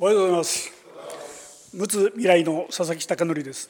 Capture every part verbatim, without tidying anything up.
おはようございます。陸奥未来の佐々木貴則です。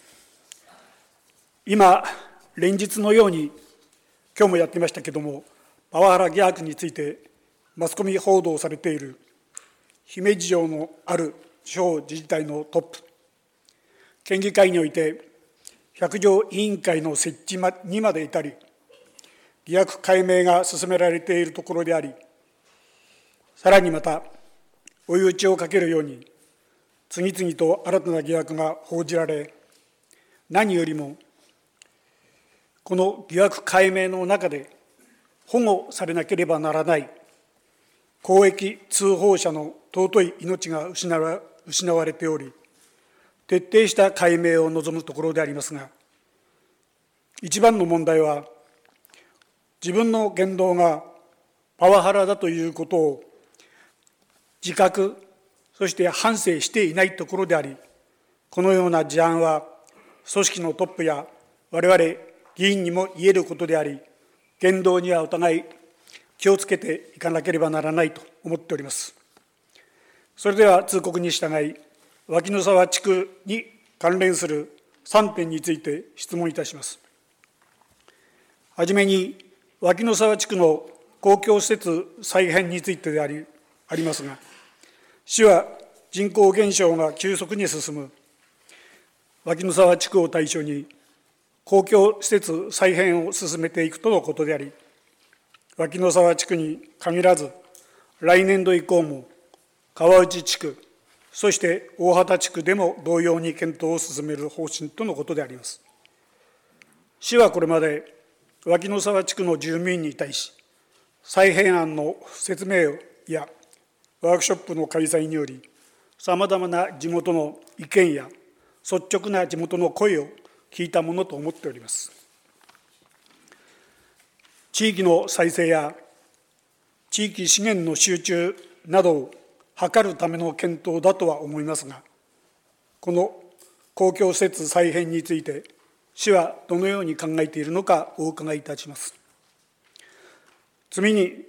今、連日のように、今日もやってましたけども、パワハラ疑惑についてマスコミ報道されている姫路城のある地方自治体のトップ、県議会において百条委員会の設置にまで至り、疑惑解明が進められているところであり、さらにまた、追い打ちをかけるように、次々と新たな疑惑が報じられ、何よりも、この疑惑解明の中で保護されなければならない公益通報者の尊い命が失わ、失われており、徹底した解明を望むところでありますが、一番の問題は、自分の言動がパワハラだということを自覚、そして反省していないところであり、このような事案は組織のトップや我々議員にも言えることであり、言動にはお互い気をつけていかなければならないと思っております。それでは通告に従い、脇野沢地区に関連するさんてんについて質問いたします。はじめに、脇野沢地区の公共施設再編についてであり、ありますが、市は人口減少が急速に進む脇野沢地区を対象に公共施設再編を進めていくとのことであり、脇野沢地区に限らず、来年度以降も川内地区、そして大畑地区でも同様に検討を進める方針とのことであります。市はこれまで脇野沢地区の住民に対し、再編案の説明やワークショップの開催により、さまざまな地元の意見や率直な地元の声を聞いたものと思っております。地域の再生や地域資源の集中などを図るための検討だとは思いますが、この公共施設再編について、市はどのように考えているのかお伺いいたします。次に、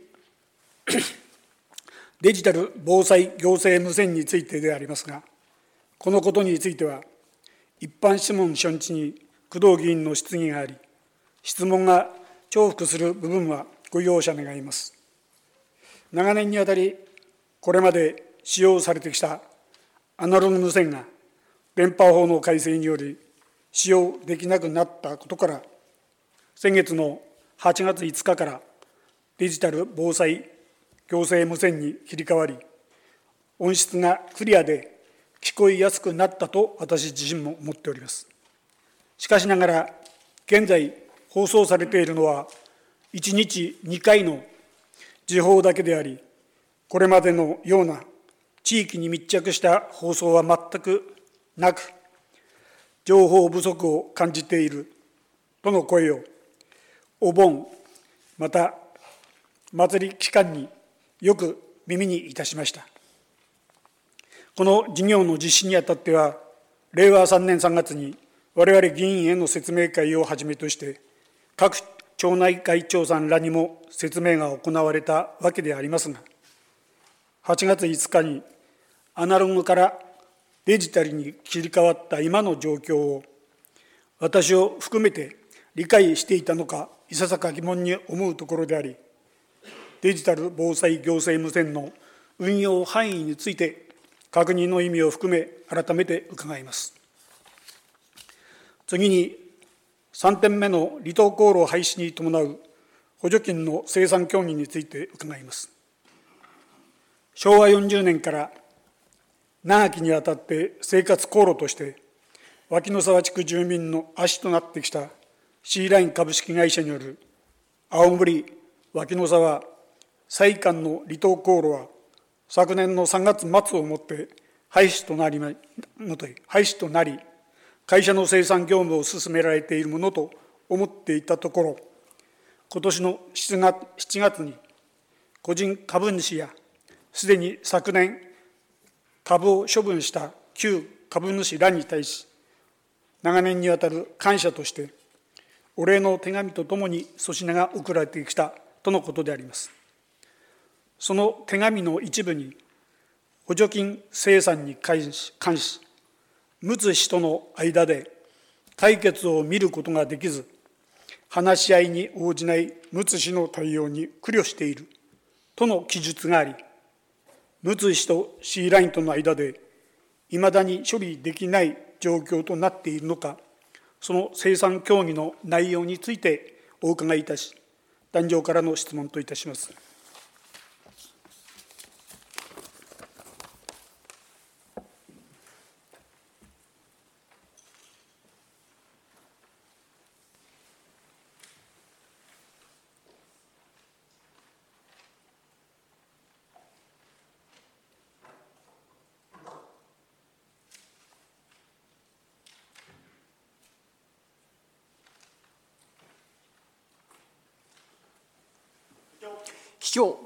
デジタル防災行政無線についてでありますが、このことについては、一般質問初日に工藤議員の質疑があり、質問が重複する部分はご容赦願います。長年にわたり、これまで使用されてきたアナログ無線が電波法の改正により使用できなくなったことから、先月のはちがついつかからデジタル防災行政無線に切り替わり、音質がクリアで聞こえやすくなったと私自身も思っております。しかしながら、現在放送されているのはいちにちにかいの時報だけであり、これまでのような地域に密着した放送は全くなく、情報不足を感じているとの声をお盆、また祭り期間によく耳にいたしました。この事業の実施にあたっては、れいわさんねんさんがつに我々議員への説明会をはじめとして、各町内会長さんらにも説明が行われたわけでありますが、はちがついつかにアナログからデジタルに切り替わった今の状況を、私を含めて理解していたのか、いささか疑問に思うところであり、デジタル防災行政無線の運用範囲について確認の意味を含め改めて伺います。次に、さんてんめの離島航路廃止に伴う補助金の生産協議について伺います。しょうわよんじゅうねんから長きにわたって生活航路として脇野沢地区住民の足となってきたシーライン株式会社による青森脇野沢再間の離島航路は、昨年のさんがつ末をもって廃止となり、廃止となり、会社の生産業務を進められているものと思っていたところ、今年のしちがつに個人株主やすでに昨年株を処分した旧株主らに対し、長年にわたる感謝としてお礼の手紙とともに粗品が送られてきたとのことであります。その手紙の一部に、補補助金生産に関し、陸奥氏との間で解決を見ることができず、話し合いに応じない陸奥氏の対応に苦慮しているとの記述があり、陸奥氏と C ラインとの間でいまだに処理できない状況となっているのか、その生産協議の内容についてお伺いいたし、壇上からの質問といたします。 機長。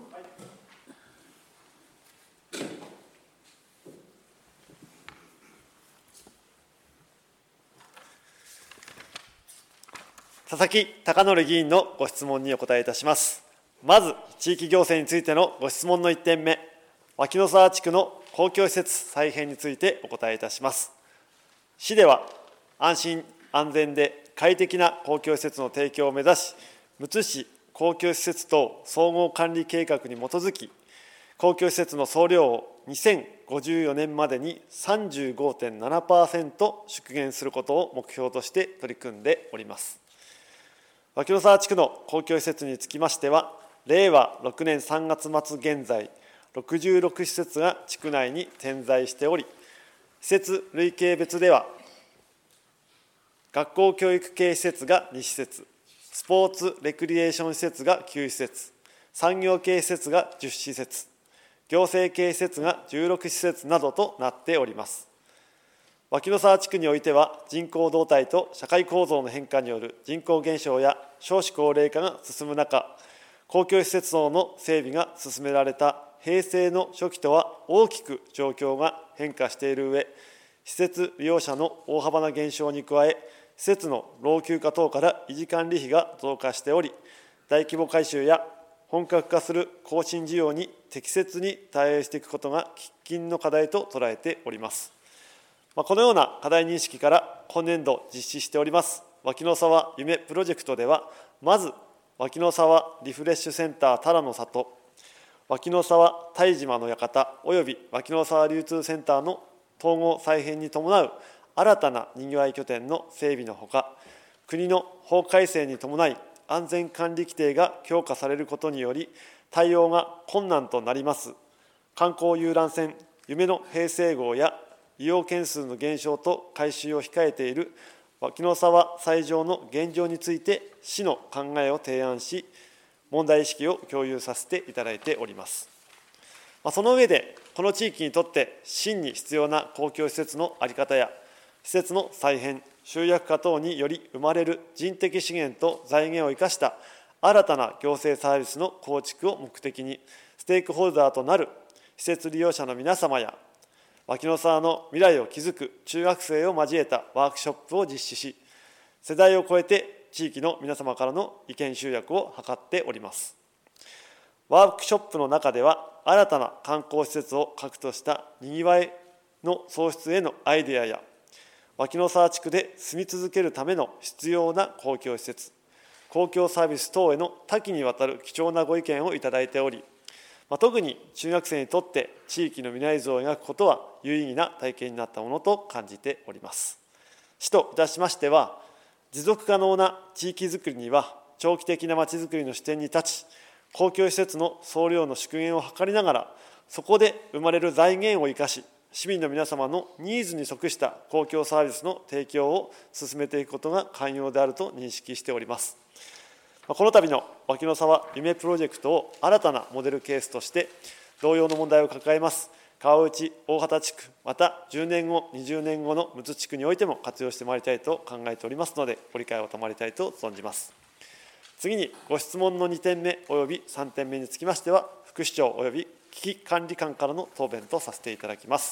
佐々木貴則議員のご質問にお答えいたします。まず、地域行政についてのご質問のいってんめ、脇野沢地区の公共施設再編についてお答えいたします。市では、安心安全で快適な公共施設の提供を目指し、むつ市公共施設等総合管理計画に基づき、公共施設の総量をにせんごじゅうよねんまでに さんじゅうごてんななパーセント 縮減することを目標として取り組んでおります。脇野沢地区の公共施設につきましては、れいわろくねんさんがつまつ現在、ろくじゅうろくしせつが地区内に点在しており、施設類型別では、学校教育系施設がにしせつ、スポーツ・レクリエーション施設がきゅうしせつ、産業系施設がじゅっしせつ、行政系施設がじゅうろくしせつなどとなっております。脇野沢地区においては、人口動態と社会構造の変化による人口減少や少子高齢化が進む中、公共施設等の整備が進められた平成の初期とは大きく状況が変化している上、施設利用者の大幅な減少に加え、施設の老朽化等から維持管理費が増加しており、大規模改修や本格化する更新需要に適切に対応していくことが喫緊の課題と捉えております。このような課題認識から今年度実施しております脇野沢夢プロジェクトでは、まず脇野沢リフレッシュセンターたらの里、脇野沢泰島の館および脇野沢流通センターの統合再編に伴う新たなにぎわい拠点の整備のほか、国の法改正に伴い安全管理規定が強化されることにより、対応が困難となります観光遊覧船夢の平成号や利用件数の減少と改修を控えている脇野沢斎場の現状について、市の考えを提案し、問題意識を共有させていただいております。その上で、この地域にとって真に必要な公共施設の在り方や、施設の再編、集約化等により生まれる人的資源と財源を生かした新たな行政サービスの構築を目的に、ステークホルダーとなる施設利用者の皆様や、脇野沢の未来を築く中学生を交えたワークショップを実施し、世代を超えて地域の皆様からの意見集約を図っております。ワークショップの中では、新たな観光施設を核としたにぎわいの創出へのアイデアや、脇野沢地区で住み続けるための必要な公共施設、公共サービス等への多岐にわたる貴重なご意見をいただいており、特に中学生にとって地域の未来像を描くことは有意義な体験になったものと感じております。市といたしましては、持続可能な地域づくりには長期的なまちづくりの視点に立ち、公共施設の総量の縮減を図りながら、そこで生まれる財源を生かし、市民の皆様のニーズに即した公共サービスの提供を進めていくことが肝要であると認識しております。この度の脇野沢夢プロジェクトを新たなモデルケースとして、同様の問題を抱えます川内大畑地区、またじゅうねんご、にじゅうねんごのむつ地区においても活用してまいりたいと考えておりますので、ご理解を賜りたいと存じます。次に、ご質問のにてんめおよびさんてんめにつきましては、副市長および危機管理官からの答弁とさせていただきます。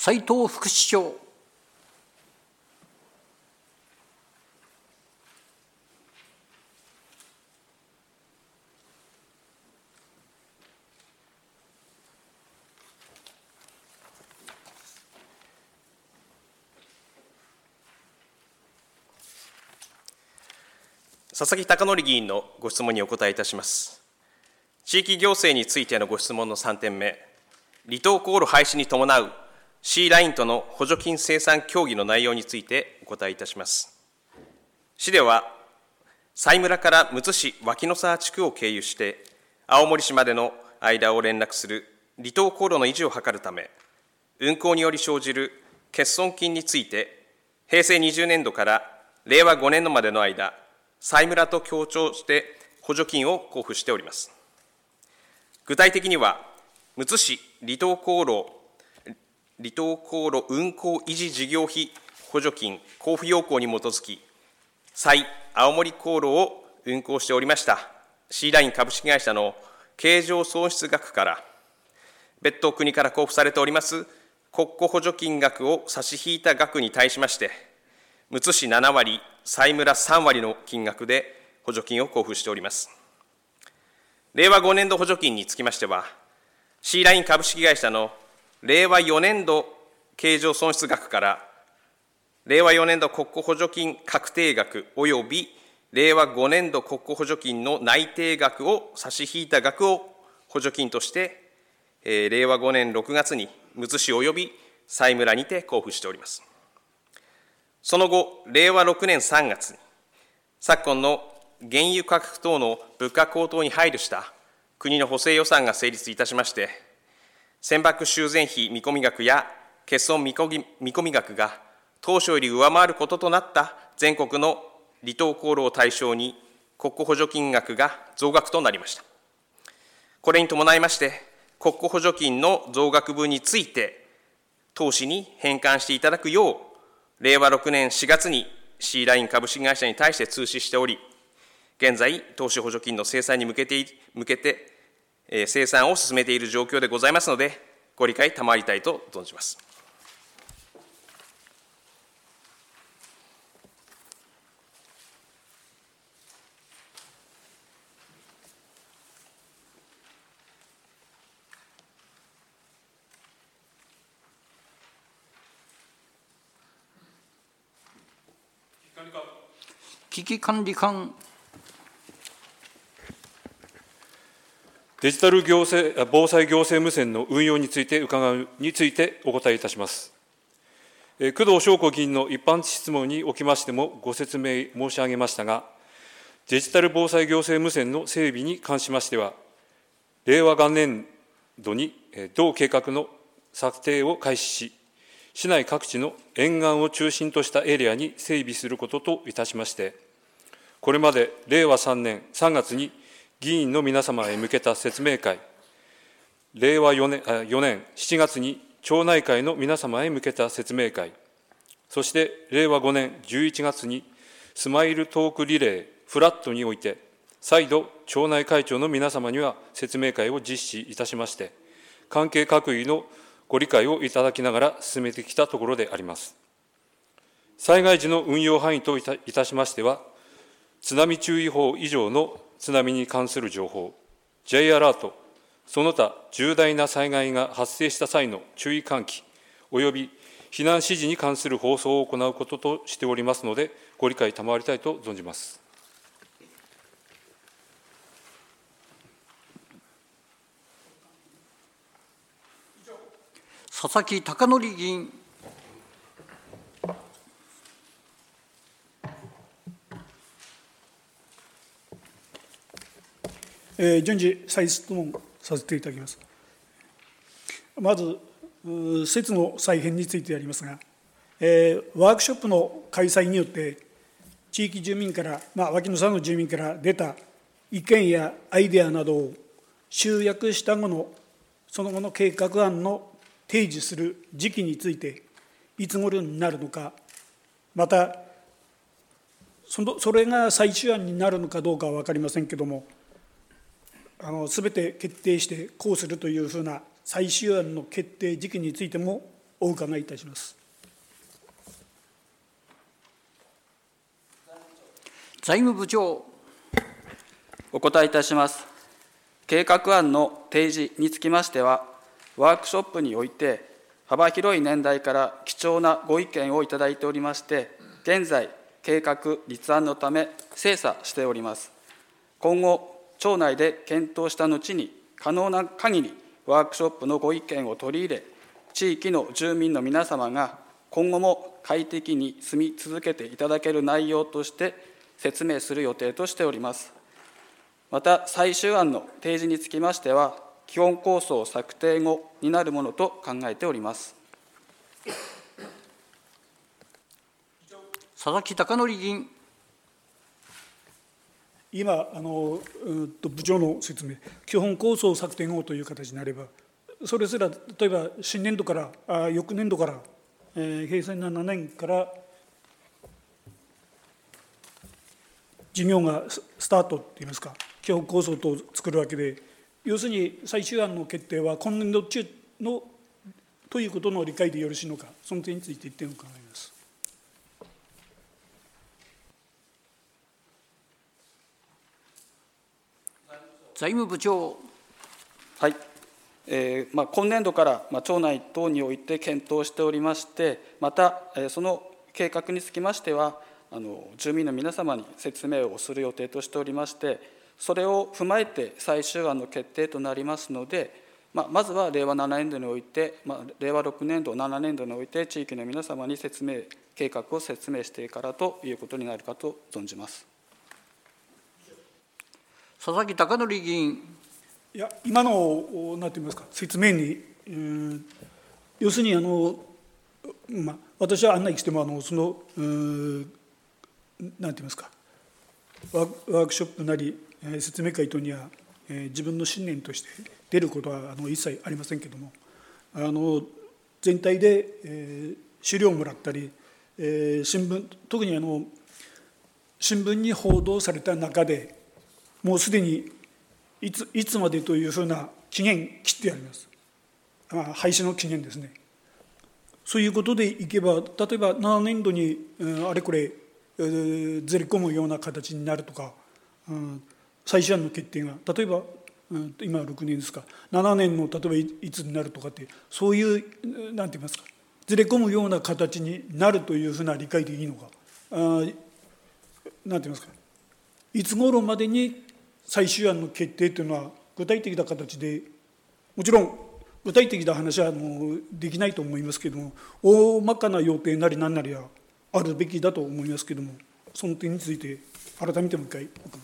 斉藤副市長。 佐々木貴則議員のご質問にお答えいたします。地域行政についてのご質問のさんてんめ、離島航路廃止に伴う C ラインとの補助金生産協議の内容についてお答えいたします。市では、佐井村からむつ市脇野沢地区を経由して、青森市までの間を連絡する離島航路の維持を図るため、運行により生じる欠損金について、へいせいにじゅうねんどかられいわごねんどまでの間、佐井村と協調して補助金を交付しております。具体的には、むつ市離島航路、離島航路運行維持事業費補助金交付要項に基づき、佐井青森航路を運行しておりました C ライン株式会社の経常損失額から、別途国から交付されております国庫補助金額を差し引いた額に対しまして、むつ市ななわり、佐井村さんわりの金額で補助金を交付しております。れいわごねんど補助金につきましては、C ライン株式会社のれいわよねんど経常損失額から、れいわよねんど国庫補助金確定額およびれいわごねんど国庫補助金の内定額を差し引いた額を補助金として、えー、れいわごねんろくがつにむつ市および佐井村にて交付しております。その後、れいわろくねんさんがつに、昨今の原油価格等の物価高騰に配慮した国の補正予算が成立いたしまして、船舶修繕費見込み額や欠損見込み額が当初より上回ることとなった全国の離島航路を対象に国庫補助金額が増額となりました。これに伴いまして、国庫補助金の増額分について、当市に返還していただくよう、れいわろくねんしがつに C ライン株式会社に対して通知しており、現在、投資補助金の生産に向けて、向けて、えー、生産を進めている状況でございますので、ご理解賜りたいと存じます。 危機管理官。 デジタル行政防災行政無線の運用について伺うについてお答えいたします。工藤彰子議員の一般質問におきましてもご説明申し上げましたが、デジタル防災行政無線の整備に関しましては、れいわ元年度に同計画の策定を開始し、市内各地の沿岸を中心としたエリアに整備することといたしまして、これまでれいわさんねんさんがつに議員の皆様へ向けた説明会、れいわよねんしちがつに町内会の皆様へ向けた説明会、そしてれいわごねんじゅういちがつにスマイルトークリレーフラットにおいて、再度町内会長の皆様には説明会を実施いたしまして、関係各位のご理解をいただきながら進めてきたところであります。災害時の運用範囲といたいたしましては、津波注意報以上の津波に関する情報、J アラート、その他重大な災害が発生した際の注意喚起、および避難指示に関する放送を行うこととしておりますので、ご理解賜りたいと存じます。 佐々木貴則議員。 えー、順次、再質問させていただきます。まず、施設の再編についてでありますが、えー、ワークショップの開催によって、地域住民から、まあ、脇野沢の住民から出た意見やアイデアなどを集約した後の、その後の計画案の提示する時期について、いつ頃になるのか、また、そのそれが最終案になるのかどうかは分かりませんけれども、すべて決定してこうするというふうな最終案の決定時期についてもお伺いいたします。 財務部長。 お答えいたします。計画案の提示につきましては、ワークショップにおいて、幅広い年代から貴重なご意見をいただいておりまして、現在、計画立案のため精査しております。今後、庁内で検討した後に、可能な限りワークショップのご意見を取り入れ、地域の住民の皆様が今後も快適に住み続けていただける内容として説明する予定としております。また、最終案の提示につきましては、基本構想策定後になるものと考えております。 佐々木貴則議員。 今あの、うんと、部長の説明、基本構想策定後という形になれば、それすら例えば新年度から、あ翌年度から、えー、平成ななねんから事業がスタートといいますか、基本構想と作るわけで、要するに最終案の決定は今年度中のということの理解でよろしいのか、その点について一点を伺います。 財務部長。 はい、えーまあ、今年度から、まあ、庁内等において検討しておりまして、また、えー、その計画につきましては、あの住民の皆様に説明をする予定としておりまして、それを踏まえて最終案の決定となりますので、まあ、まずは令和ななねん度において、まあ、令和ろくねん度、ななねん度において、地域の皆様に説明、計画を説明してからということになるかと存じます。 佐々木貴則議員。 いや、今のなんて言いますか、説明に、うん、要するにあの、まあ、私は案内してもあのその、うん、なんて言いますか、ワークショップなり、えー、説明会等には、えー、自分の信念として出ることはあの一切ありませんけれども、あの全体で、えー、資料をもらったり、えー、新聞、特にあの新聞に報道された中で、もうすでにいついつまでというふうな期限切ってあります。あ、廃止の期限ですね。そういうことでいけば、例えばななねん度に、うん、あれこれ、えー、ずれ込むような形になるとか、うん、最終案の決定が例えば、うん、今ろくねんですか、ななねんの例えば い, いつになるとかって、そういうなんて言いますか、ずれ込むような形になるというふうな理解でいいのか、あ、なんて言いますか、いつ頃までに最終案の決定というのは具体的な形で、もちろん具体的な話はもうできないと思いますけれども、大まかな予定なり何なりはあるべきだと思いますけれども、その点について改めてもう一回伺います。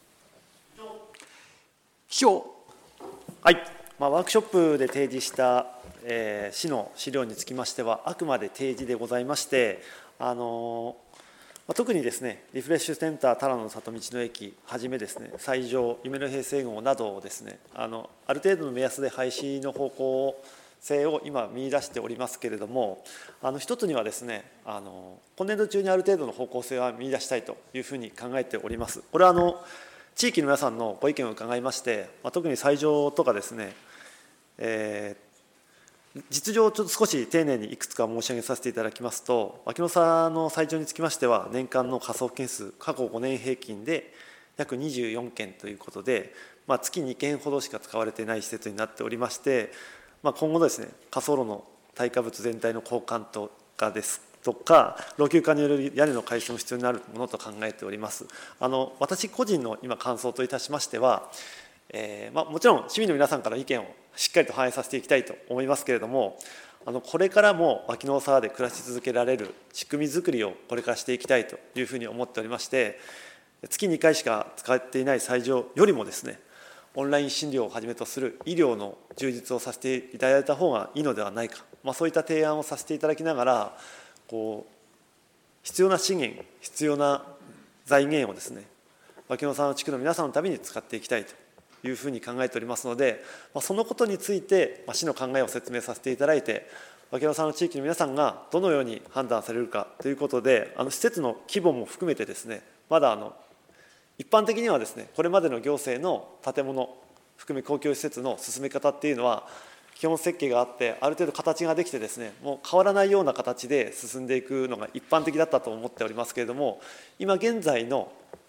秘書。 はい、まあ、ワークショップで提示した、えー、市の資料につきましては、あくまで提示でございまして、あのー特にですね、リフレッシュセンター、多良の里道の駅はじめですね、西条、夢の平成号などをですね、あのある程度の目安で廃止の方向性を今見出しておりますけれども、あの一つにはですね、あの今年度中にある程度の方向性は見出したいというふうに考えております。これはあの地域の皆さんのご意見を伺いまして、まあ、特に西条とかですね、えー実情をちょっと少し丁寧にいくつか申し上げさせていただきますと、脇野沢の最長につきましては、年間の仮想件数、過去ごねん平均で約にじゅうよんけんということで、まあ、月にけんほどしか使われていない施設になっておりまして、まあ、今後ですね、火葬炉の耐火物全体の交換とかですとか、老朽化による屋根の改修も必要になるものと考えております。あの私個人の今感想といたしましては、えーまあ、もちろん市民の皆さんから意見をしっかりと反映させていきたいと思いますけれども、あのこれからも脇野沢で暮らし続けられる仕組み作りをこれからしていきたいというふうに思っておりまして、月にかいしか使っていない最上よりもですね、オンライン診療をはじめとする医療の充実をさせていただいた方がいいのではないか、まあ、そういった提案をさせていただきながら、こう必要な資源、必要な財源をですね、脇野沢の地区の皆さんのために使っていきたいというふうに考えておりますので、まあ、そのことについて、まあ、市の考えを説明させていただいて、脇野沢の地域の皆さんがどのように判断されるかということで、あの施設の規模も含めてですね、まだあの一般的にはですね、これまでの行政の建物含め公共施設の進め方っていうのは、基基本設計があってある程度形ができてですね、もう変わらないような形で進んでいくのが一般的だったと思っておりますけれども、今現在の、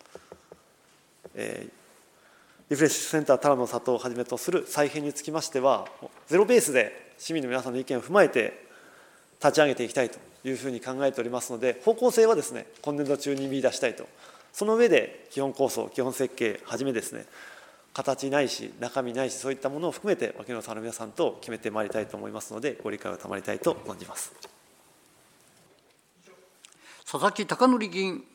えー、リフレッシュセンターたらの里をはじめとする再編につきましては、ゼロベースで市民の皆さんの意見を踏まえて立ち上げていきたいというふうに考えておりますので、方向性はですね今年度中に見出したいと、その上で基本構想、基本設計はじめですね、形ないし中身ないし、そういったものを含めて脇野沢の皆さんと決めてまいりたいと思いますので、ご理解を賜りたいと存じます。 佐々木貴則議員。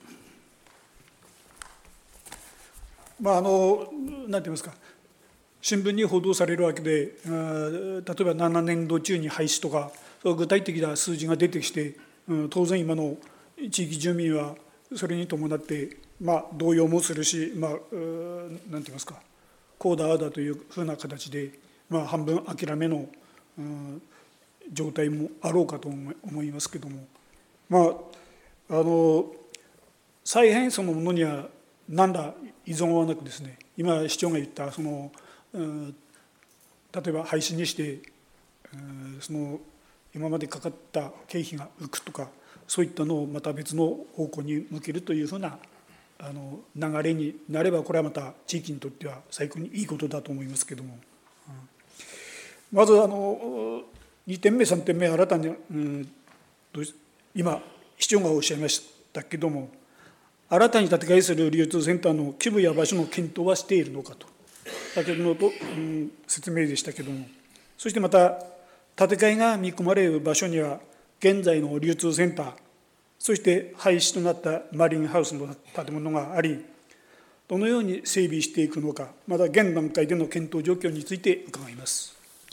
まああのなんて言いますか、新聞に報道されるわけで、例えばななねんど中に廃止とか、具体的な数字が出てきて、当然今の地域住民はそれに伴って、まあ、動揺もするし、まあ、なんて言いますか、こうだああだというふうな形で、まあ、半分諦めの、うん、状態もあろうかと思いますけれども、まあ、あの再編そのものには何ら依存はなくですね、今市長が言ったその、うん、例えば廃止にして、うん、その今までかかった経費が浮くとか、そういったのをまた別の方向に向けるというふうなあの流れになれば、これはまた地域にとっては最高にいいことだと思いますけれども、うん、まずあのにてんめさんてんめ新たに、うん、今市長がおっしゃいましたけれども、新たに建て替えする流通センターの規模や場所の検討はしているのかと、先ほどのと、うん、説明でしたけれども、そしてまた建て替えが見込まれる場所には現在の流通センター、そして廃止となったマリンハウスの建物があり、どのように整備していくのか、また現段階での検討状況について伺います。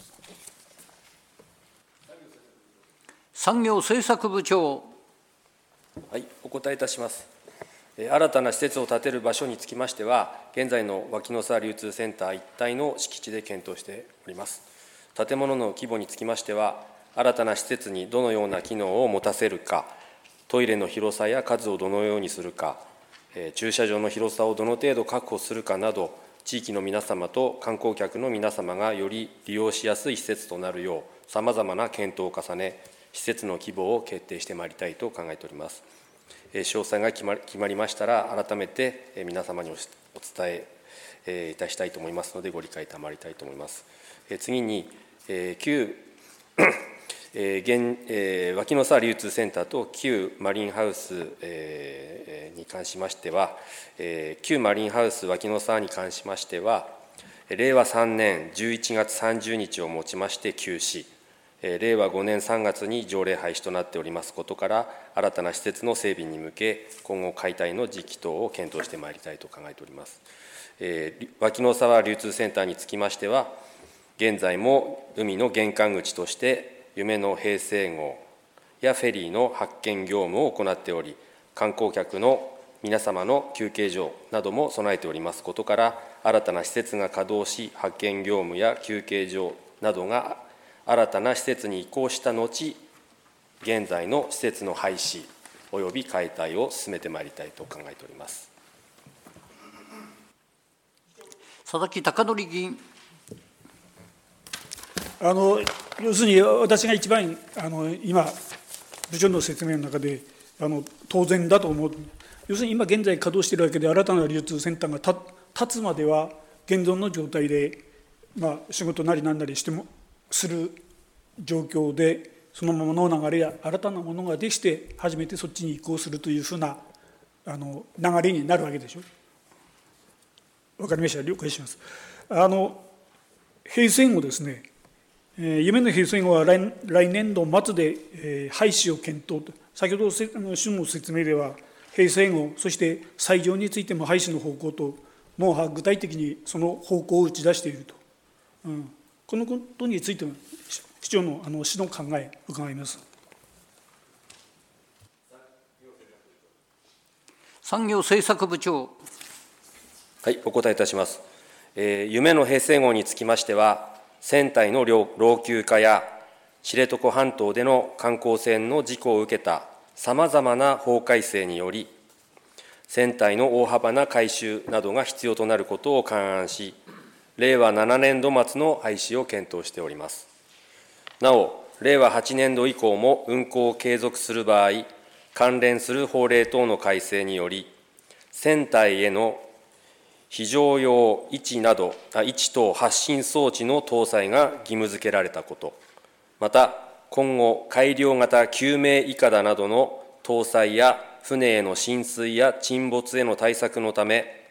産業政策部長。 はい、お答えいたします。新たな施設を建てる場所につきましては、現在の脇野沢流通センター一帯の敷地で検討しております。建物の規模につきましては、新たな施設にどのような機能を持たせるか、トイレの広さや数をどのようにするか、駐車場の広さをどの程度確保するかなど、地域の皆様と観光客の皆様がより利用しやすい施設となるよう、さまざまな検討を重ね、施設の規模を決定してまいりたいと考えております。詳細が決まり、決まりましたら、改めて皆様にお伝えいたしたいと思いますので、ご理解賜りたいと思います。次に、旧えー現えー、脇野沢流通センターと旧マリンハウス、えー、に関しましては、えー、旧マリンハウス脇野沢に関しましては、れいわさんねんじゅういちがつさんじゅうにちをもちまして休止、えー、れいわごねんさんがつに条例廃止となっておりますことから、新たな施設の整備に向け、今後解体の時期等を検討してまいりたいと考えております。えー、脇野沢流通センターにつきましては、現在も海の玄関口として夢の平成号やフェリーの発見業務を行っており、観光客の皆様の休憩所なども備えておりますことから、新たな施設が稼働し、発見業務や休憩所などが新たな施設に移行した後、現在の施設の廃止および解体を進めてまいりたいと考えております。 佐々木貴則議員。 あの要するに私が一番あの今部長の説明の中であの当然だと思う。要するに今現在稼働しているわけで、新たな流通センターが立立つまでは現存の状態で、まあ、仕事なりなんなりしてもする状況で、そのままの流れや新たなものができて初めてそっちに移行するというふうなあの流れになるわけでしょ。わかりました、了解します。あの平成後ですね、夢の平成後は 来, 来年度末で、えー、廃止を検討と、先ほど主の説明では、平成後、そして最上についても廃止の方向と、もう具体的にその方向を打ち出していると、うん、このことについても、市長のあの市の考え、伺います。 産業政策部長。 はい、お答えいたします。えー、夢の平成号につきましては、船体の老朽化や知床半島での観光船の事故を受けたさまざまな法改正により、船体の大幅な改修などが必要となることを勘案し、れいわななねんど末の廃止を検討しております。 なお、れいわはちねんど以降も運行を継続する場合、関連する法令等の改正により、船体への非常用位置など、位置等発信装置の搭載が義務付けられたこと、また、今後、改良型救命いかだなどの搭載や、船への浸水や沈没への対策のため、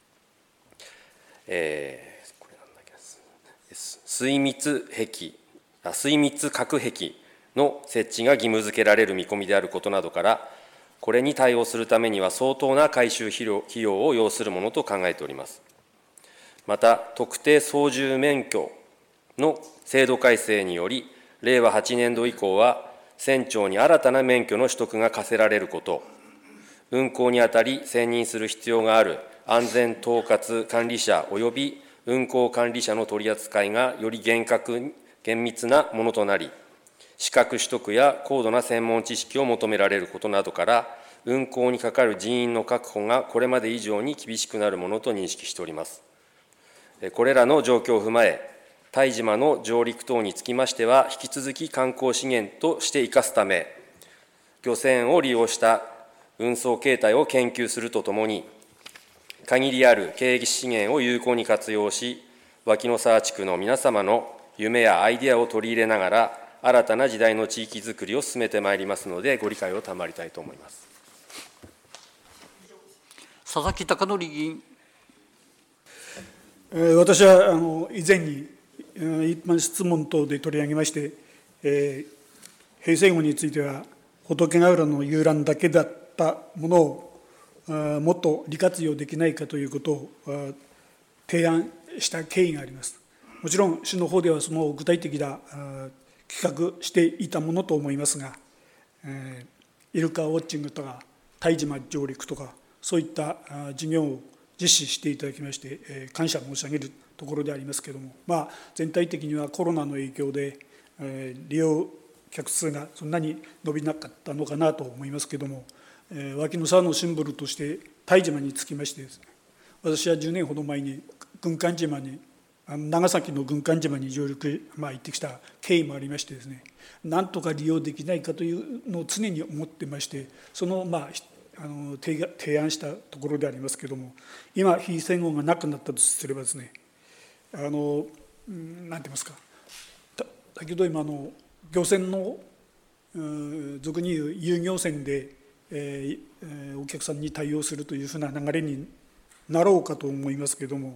えー、これなんだっけ、水密壁、水密隔壁の設置が義務付けられる見込みであることなどから、これに対応するためには相当な改修費用費用を要するものと考えております。また、特定操縦免許の制度改正により、れいわはちねんど以降は、船長に新たな免許の取得が課せられること、運航にあたり選任する必要がある安全統括管理者及び運航管理者の取り扱いがより厳格、厳密なものとなり、資格取得や高度な専門知識を求められることなどから、運航にかかる人員の確保がこれまで以上に厳しくなるものと認識しております。これらの状況を踏まえ、対島の上陸等につきましては、引き続き観光資源として生かすため、漁船を利用した運送形態を研究するとともに、限りある経営資源を有効に活用し、脇野沢地区の皆様の夢やアイデアを取り入れながら、新たな時代の地域づくりを進めてまいりますので、ご理解を賜りたいと思います。 佐々木貴則議員。 私はあの以前に一般質問等で取り上げまして、えー、平成後については仏ヶ浦の遊覧だけだったものをもっと利活用できないかということを提案した経緯があります。もちろん市の方ではその具体的な企画していたものと思いますが、えー、イルカウォッチングとか対島上陸とかそういった事業を実施していただきまして、えー、感謝申し上げるところでありますけれども、まあ、全体的にはコロナの影響で、えー、利用客数がそんなに伸びなかったのかなと思いますけれども、えー、脇野沢のシンボルとして対島につきましてですね、私はじゅうねんほど前に軍艦島に長崎の軍艦島に上陸、まあ、行ってきた経緯もありましてですね、なんとか利用できないかというのを常に思ってまして、その、まあ、あの提案したところでありますけれども、今非戦後がなくなったとすればですね、あのなんて言いますか、先ほど今の漁船の俗に言う遊漁船で、えー、お客さんに対応するというふうな流れになろうかと思いますけれども、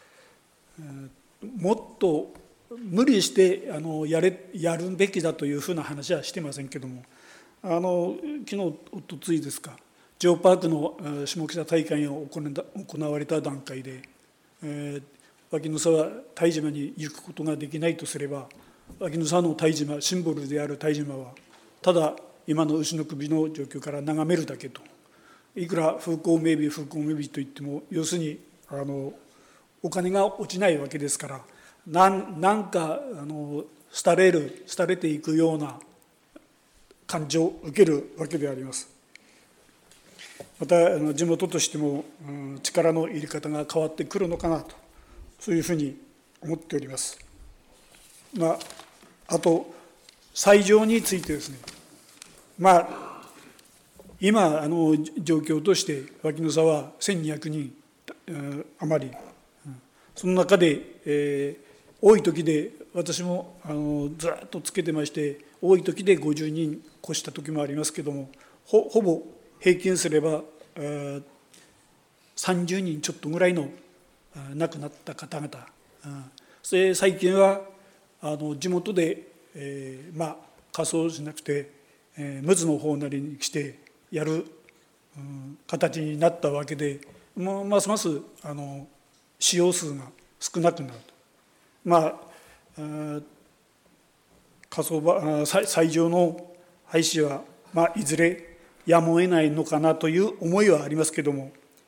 もっと無理してあの やれやるべきだというふうな話はしてませんけれども、あの昨日おとついですか、ジオパークの下北大会が行われた段階で、えー、脇野沢対島に行くことができないとすれば、脇野沢の対島、シンボルである対島はただ今の牛の首の状況から眺めるだけと、いくら風光明媚風光明媚といっても、要するにあのお金が落ちないわけですから、なん、なんかあの廃れる廃れていくような感情を受けるわけであります。またあの地元としても、うん、力の入れ方が変わってくるのかなと、そういうふうに思っております。まあ、あと斎場についてですね、まあ今あの状況として脇野沢はせんにひゃくにん余り、その中で、えー、多い時で私もあのずっとつけてまして、多い時でごじゅうにん越した時もありますけども、 ほ, ほぼ平均すれば、えー、さんじゅうにんちょっとぐらいの亡くなった方々、それ最近はあの地元で、えー、まあ仮装しなくて、えー、むつの方なりに来てやる、うん、形になったわけで、もうますますあの使用数が少なくなると。まあ火葬場斎場の廃止は、まあ、いずれやむを得ないのかなという思いはありますけれども、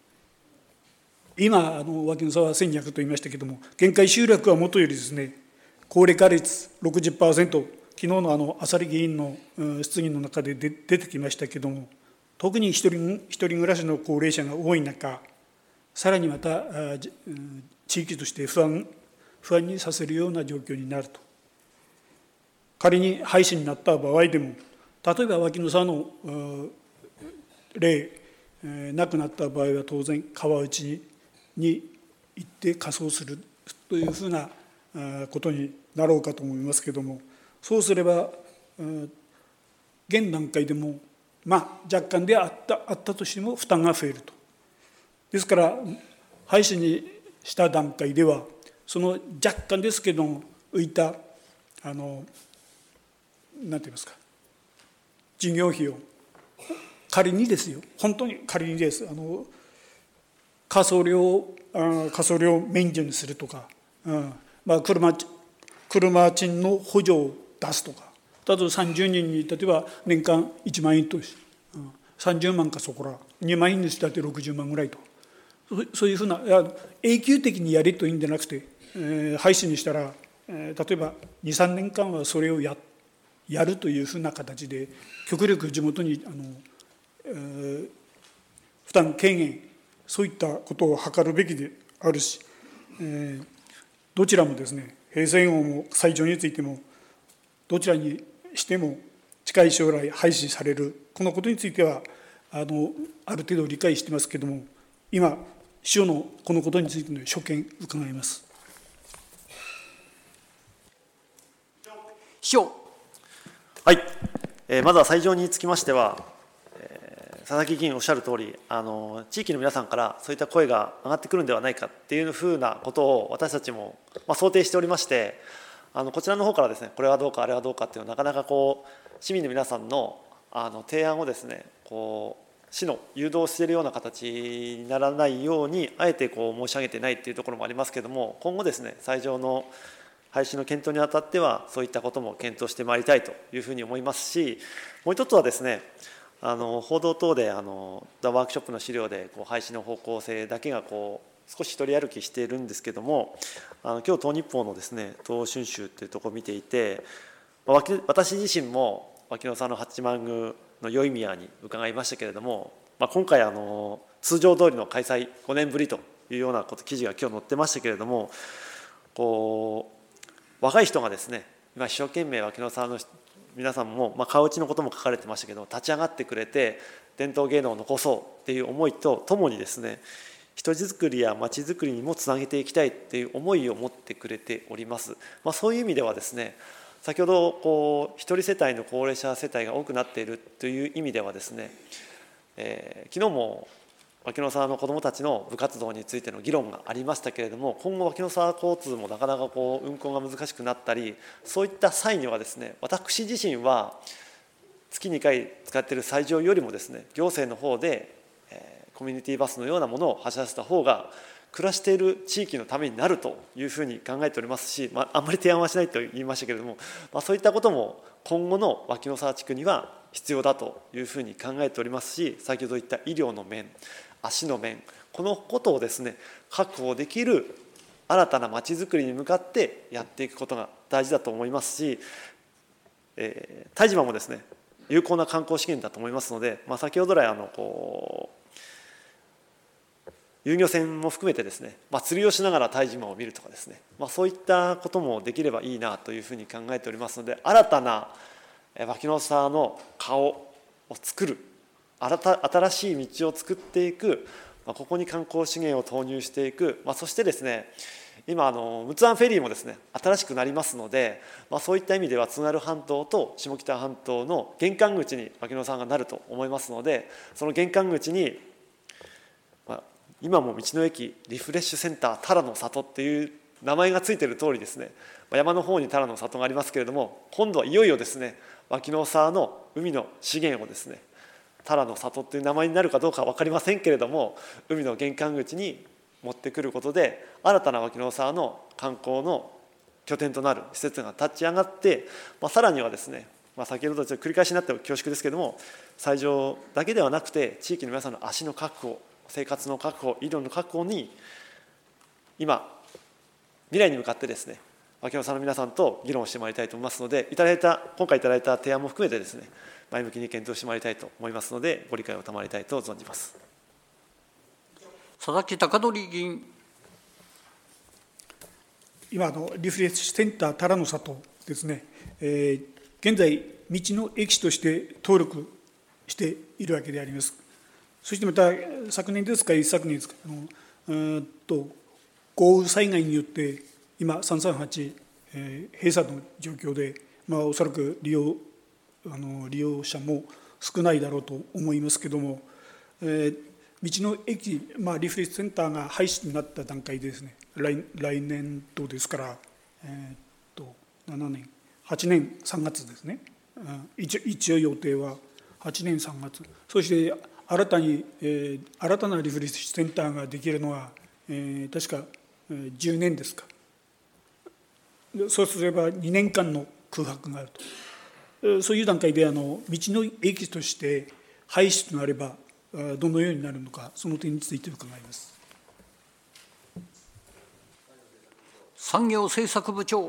今あの脇野沢はせんにひゃくと言いましたけれども、限界集落はもとよりですね、高齢化率 ろくじゅっパーセント、昨日のあの浅利議員の質疑の中で出てきましたけれども、特に一人一人暮らしの高齢者が多い中、さらにまた地域として不安不安にさせるような状況になると。 仮に廃止になった場合でも、例えば脇の沢の例、えー、亡くなった場合は当然川内にに行って火葬するというふうなことになろうかと思いますけれども、そうすれば現段階でもまあ若干であったあったとしても負担が増えると。ですから廃止にした段階ではその若干ですけども浮いたあの何て言いますか事業費を仮にですよ、本当に仮にです、あの火葬料火葬料免除にするとか、うんまあ、車車賃の補助を出すとか、例えばさんじゅうにんに例えば年間いちまんえんとし、うん、さんじゅうまんかそこらにまんえんにしたってろくじゅうまんぐらいと、そういうふうな永久的にやれというんじゃなくて、えー、廃止にしたら、えー、例えばにさんねんかんはそれを や, やるというふうな形で極力地元にあの、えー、負担軽減、そういったことを図るべきであるし、えー、どちらもですね、平成号も斎場についてもどちらにしても近い将来廃止される、このことについてはあのある程度理解してますけれども、今市長のこのことについての所見伺います。 市長。 はい、えー、まずは斎場につきましては、えー、佐々木議員おっしゃる通り、あの地域の皆さんからそういった声が上がってくるんではないかっていうふうなことを私たちも、まあ、想定しておりまして、あのこちらの方からですね、これはどうかあれはどうかっていうのはなかなかこう市民の皆さんのあの提案をですね、こう市の誘導しているような形にならないようにあえてこう申し上げてないっていうところもありますけれども、今後ですね、斎場の廃止の検討にあたってはそういったことも検討してまいりたいというふうに思いますし、もう一つはですね、あの報道等であのワークショップの資料でこう廃止の方向性だけがこう少し一人歩きしているんですけれども、あの今日東日報のですね東春秋というところを見ていて、私自身も脇野さんの八幡宮の宵宮に伺いましたけれども、まあ、今回あの通常通りの開催ごねんぶりというようなこと記事が今日載ってましたけれども、こう若い人がですね今一生懸命脇野さんの皆さんも、まあ、川内のことも書かれてましたけど立ち上がってくれて伝統芸能を残そうっていう思いとともにですね、人づくりやまちづくりにもつなげていきたいっていう思いを持ってくれております。まあ、そういう意味ではですね、先ほどこう一人世帯の高齢者世帯が多くなっているという意味ではですね、えー、昨日も脇野沢の子どもたちの部活動についての議論がありましたけれども、今後脇野沢交通もなかなかこう運行が難しくなったり、そういった際にはですね、私自身は月にかい使っている斎場よりもですね、行政の方で、えー、コミュニティバスのようなものを走らせた方が暮らしている地域のためになるというふうに考えておりますし、まあ、あんまり提案はしないと言いましたけれども、まあ、そういったことも今後の脇野沢地区には必要だというふうに考えておりますし、先ほど言った医療の面、足の面、このことをですね確保できる新たなまちづくりに向かってやっていくことが大事だと思いますし、えー、但馬もですね有効な観光資源だと思いますので、まあ、先ほど来あのこう遊漁船も含めてですね、まあ、釣りをしながら但馬を見るとかですね、まあ、そういったこともできればいいなというふうに考えておりますので、新たな脇野沢の顔を作る、新しい道を作っていく、ここに観光資源を投入していく、まあ、そしてですね今あの陸奥湾フェリーもですね新しくなりますので、まあ、そういった意味では津軽半島と下北半島の玄関口に脇野沢がなると思いますので、その玄関口に、まあ、今も道の駅リフレッシュセンタータラの里っていう名前がついている通りですね、山の方にタラの里がありますけれども、今度はいよいよですね脇野沢の海の資源をですねタラの里という名前になるかどうかは分かりませんけれども、海の玄関口に持ってくることで新たな脇野沢の観光の拠点となる施設が立ち上がって、まあ、さらにはですね、まあ、先ほどと繰り返しになって恐縮ですけれども、斎場だけではなくて地域の皆さんの足の確保、生活の確保、医療の確保に今未来に向かってですね脇野沢の皆さんと議論をしてまいりたいと思いますので、いただいた今回いただいた提案も含めてですね前向きに検討してまいりたいと思いますので、ご理解を賜りたいと存じます。 佐々木貴則議員。 今のリフレッシュセンタータラの里ですね、えー、 現在、道の駅として登録しているわけであります。そしてまた、昨年ですか、一昨年ですか、あのうんと豪雨災害によって、今、さんさんはち、えー、閉鎖の状況で、まあ、おそらく利用あの利用者も少ないだろうと思いますけれども、えー、道の駅、まあ、リフレッシュセンターが廃止になった段階でですね、来, 来年度ですから、えー、っとななねん、はちねんさんがつですね、一, 一応予定ははちねんさんがつ、そして新たに、えー、新たなリフレッシュセンターができるのは、えー、確か、えー、じゅうねんですか。そうすればにねんかんの空白があると、そういう段階であの道の駅として廃止となればどのようになるのか、その点について伺います。 産業政策部長。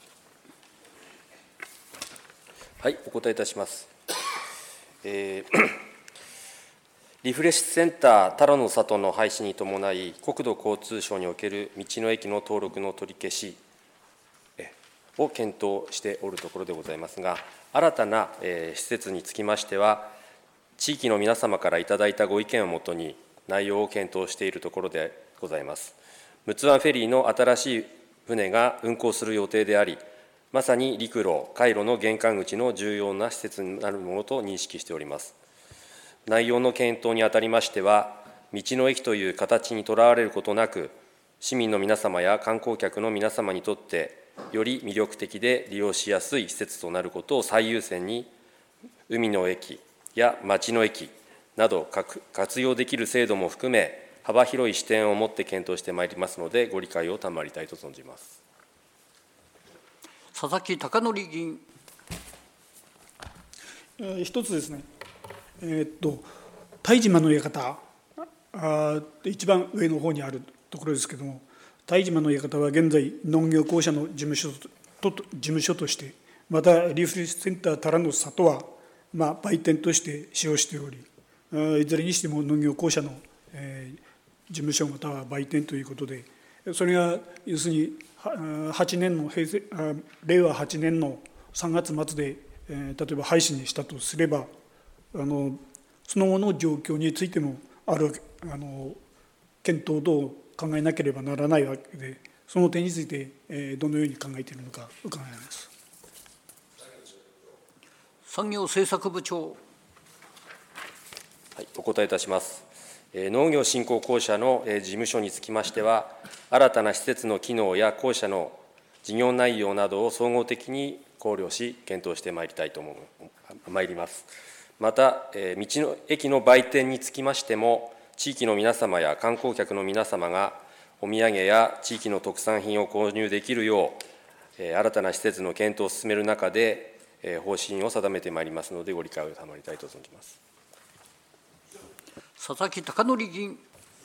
はい、お答えいたします。えー、リフレッシュセンター多良の里の廃止に伴い、国土交通省における道の駅の登録の取り消しを検討しておるところでございますが、新たな、えー、施設につきましては、地域の皆様からいただいたご意見をもとに内容を検討しているところでございます。陸奥湾フェリーの新しい船が運航する予定であり、まさに陸路、海路の玄関口の重要な施設になるものと認識しております。内容の検討にあたりましては、道の駅という形にとらわれることなく、市民の皆様や観光客の皆様にとってより魅力的で利用しやすい施設となることを最優先に、海の駅や町の駅など活用できる制度も含め、幅広い視点を持って検討してまいりますので、ご理解を賜りたいと存じます。 佐々木貴則議員。 一つですね、えー、っと泰島の館、あ一番上の方にあるところですけれども、泰島の館は現在、農業公社の事務所 と, と事務所として、またリフレッシュセンター多良の里は、まあ、売店として使用しており、いずれにしても農業公社の、えー、事務所または売店ということで、それが要するにはちねんの平成令和はちねんのさんがつまつで、えー、例えば廃止にしたとすれば、あのその後の状況についてもあるあの検討等を考えなければならないわけで、その点について、えー、どのように考えているのか伺います。 産業政策部長。 はい、お答えいたします。農業振興公社の事務所につきましては、新たな施設の機能や公社の事業内容などを総合的に考慮し、検討してまいりたいと思う、まいります。また、道の駅の売店につきましても、地域の皆様や観光客の皆様がお土産や地域の特産品を購入できるよう、新たな施設の検討を進める中で、方針を定めてまいりますので、ご理解を賜りたいと存じます。 佐々木貴則議員。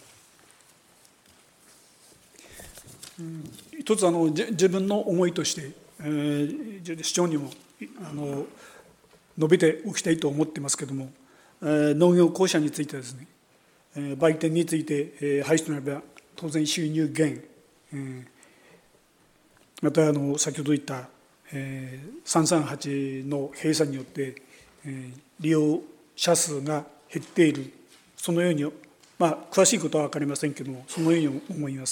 一つあの自分の思いとして、えー、市長にもあの述べておきたいと思ってますけれども、えー、農業公社についてはですね、えー、売店について、えー、廃止となれば当然収入減、えー、またあの先ほど言った、えー、さんさんはちの閉鎖によって、えー、利用者数が減っている、そのように、まあ、詳しいことは分かりませんけれども、そのように思います。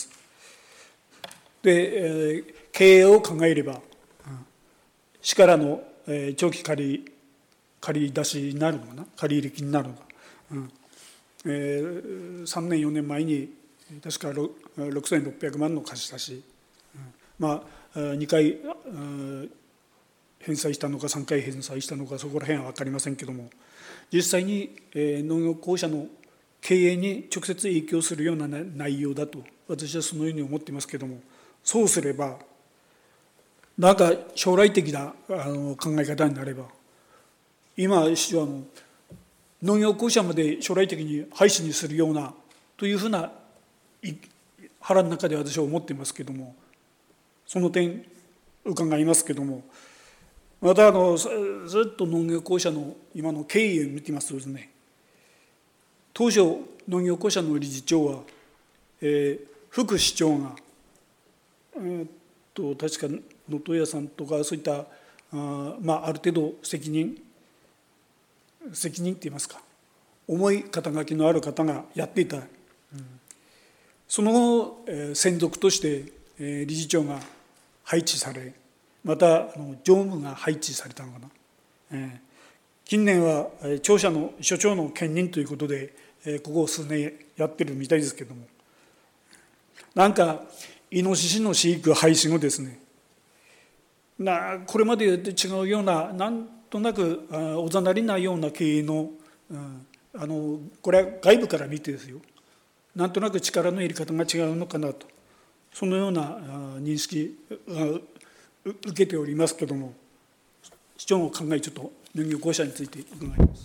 で、えー、経営を考えれば、市からの、えー、長期借り借り出しになるのかな、借り入れ金になるのか、うんえー、さんねんよねんまえに確かろくせんろっぴゃくまんの貸し出し、うん、まあにかい返済したのかさんかい返済したのか、そこら辺は分かりませんけれども、実際に、えー、農業公社の経営に直接影響するような内容だと私はそのように思っていますけれども、そうすればなんか将来的なあの考え方になれば、今市はあの農業公社まで将来的に廃止にするようなというふうな腹の中で私は思っていますけれども、その点伺いますけれども、またあのずっと農業公社の今の経緯を見ていますとですね、当初農業公社の理事長は、えー、副市長が、えー、っと確か能登屋さんとかそういったあ、まあ、ある程度責任責任って言いますか、重い肩書きのある方がやっていた、うん、その後、えー、専属として、えー、理事長が配置され、またあの常務が配置されたのかな、えー、近年は、えー、庁舎の所長の兼任ということで、えー、ここ数年やってるみたいですけれども、なんかイノシシの飼育廃止後ですね、なこれまでと違うような、なんとなくおざなりなような経営の、うん、あのこれは外部から見てですよ、なんとなく力の入れ方が違うのかなと、そのような認識を受けておりますけれども、市長の考え、ちょっと農業公社について伺います。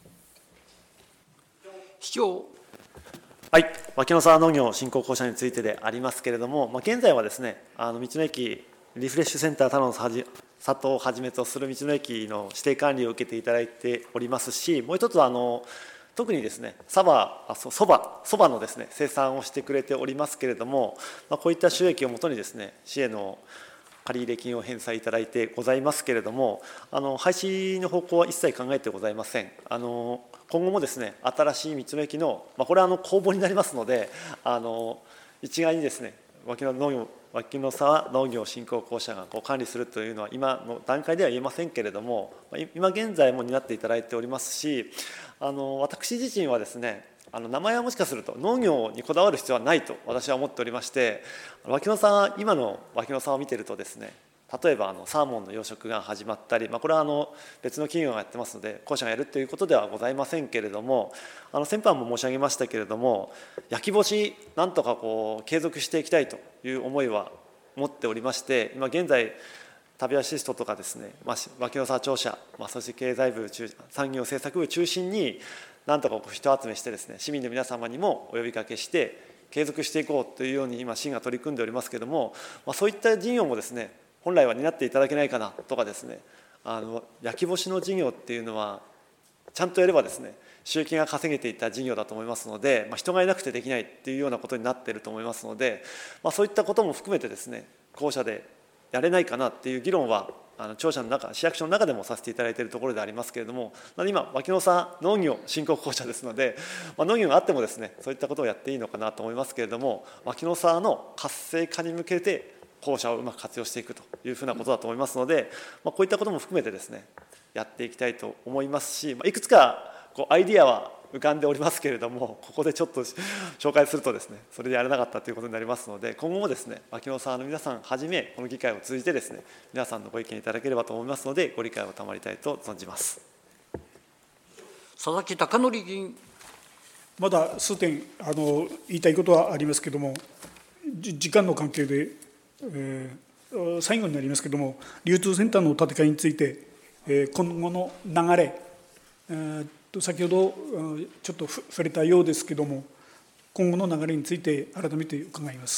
市長。 はい、牧野沢農業振興公社についてでありますけれども、まあ、現在はですね、あの道の駅リフレッシュセンター他の里をはじめとする道の駅の指定管理を受けていただいておりますし、もう一つはあの特にですね、そば、そば、そばのですね、生産をしてくれておりますけれども、まあ、こういった収益をもとにですね、市への借入金を返済いただいてございますけれども、あの廃止の方向は一切考えてございません。あの今後もですね、新しい道の駅の、まあ、これはあの公募になりますので、あの一概にですね、牧野農業牧野沢農業振興公社がこう管理するというのは今の段階では言えませんけれども、今現在も担っていただいておりますし、あの私自身はですね、あの名前はもしかすると農業にこだわる必要はないと私は思っておりまして、牧野沢、今の牧野沢を見ているとですね、例えばあのサーモンの養殖が始まったり、まあ、これはあの別の企業がやってますので公社がやるということではございませんけれども、あの先般も申し上げましたけれども、焼き干しなんとかこう継続していきたいという思いは持っておりまして、今現在食べアシストとかですね、まあ、牧野沢庁舎、まあ、そして経済部産業政策部中心になんとかこう人集めしてですね、市民の皆様にもお呼びかけして継続していこうというように今市が取り組んでおりますけれども、まあ、そういった事業もですね、本来は担っていただけないかなとかですね、あの焼き干しの事業っていうのはちゃんとやればですね、収益が稼げていった事業だと思いますので、まあ、人がいなくてできないっていうようなことになっていると思いますので、まあ、そういったことも含めてですね、公社でやれないかなっていう議論はあの庁舎の中、市役所の中でもさせていただいているところでありますけれども、今牧野沢農業振興公社ですので、まあ、農業があってもですね、そういったことをやっていいのかなと思いますけれども、牧野沢の活性化に向けて公社をうまく活用していくというふうなことだと思いますので、まあ、こういったことも含めてですね、やっていきたいと思いますし、まあ、いくつかこうアイディアは浮かんでおりますけれども、ここでちょっと紹介するとですね、それでやれなかったということになりますので、今後もですね、牧野沢の皆さんはじめこの議会を通じてですね、皆さんのご意見いただければと思いますので、ご理解を賜りたいと存じます。 佐々木貴則議員。 まだ数点あの言いたいことはありますけれども、時間の関係で、えー、最後になりますけれども、流通センターの建て替えについて、えー、今後の流れ、えー先ほどちょっと触れたようですけれども、今後の流れについて改めて伺います。